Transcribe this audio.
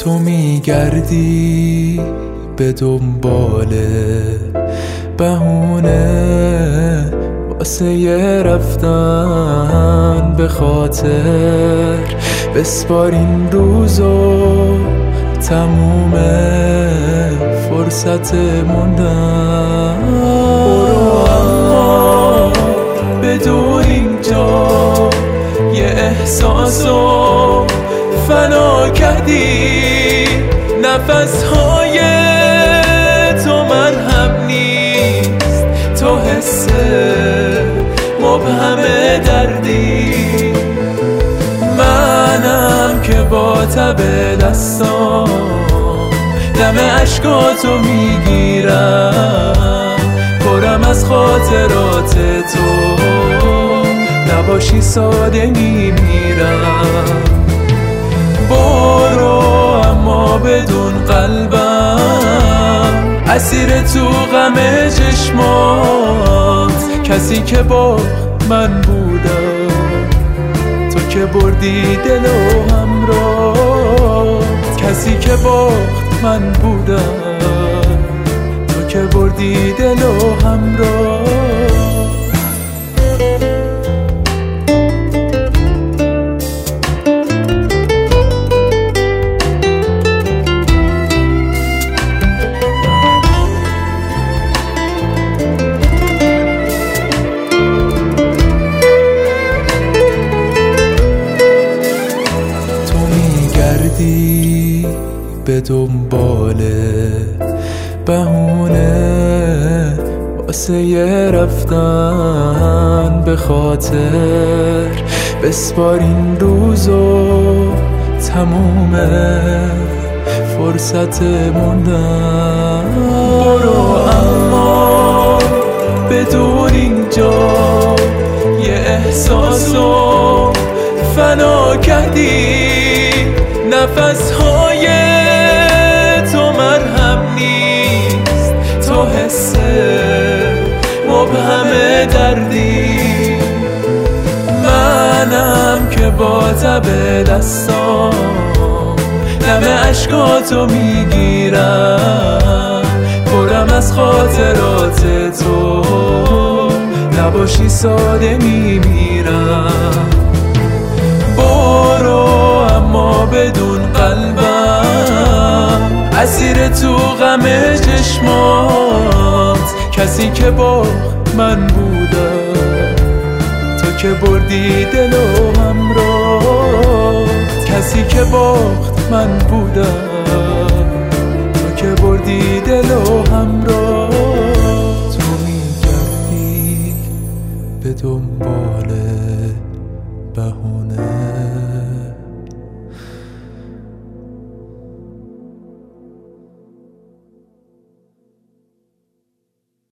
تو میگردی به دنبال بهونه واسه رفتن به خاطر، بسپار این روزو تموم فرصت موندن. برو اما بدون اینجا یه احساسو فنا کردی، نفسهای تو مرهم نیست، تو حس مبهم دردی. منم که با تب دستام دم عشقاتو میگیرم، پرم از خاطرات تو، نباشی ساده میمیرم. برو اما بدون قلبم اسیر تو غم چشمات، کسی که با من بودم تو که بردی دل و همراه، کسی که باخت من بودم تو که بردی دل و همراه. به دنبال بهونه واسه رفتن به خاطر، بسپار این روزو تموم فرصت موندن. برو اما بدون اینجا یه احساسو فنا کردی، نفسهای تو مرهم نیست، تو حس مبهم دردی. منم که با تب دستام دم عشقاتو میگیرم، پرم از خاطرات تو، نباشی ساده میمیرم. برو اما بدون قلبم اسیر تو غم چشمات، کسی که با من بودم تو که بردی دل و همراه، کسی که باخت من بودم تو که بردی دل و همراه. تو میگردی به دنبال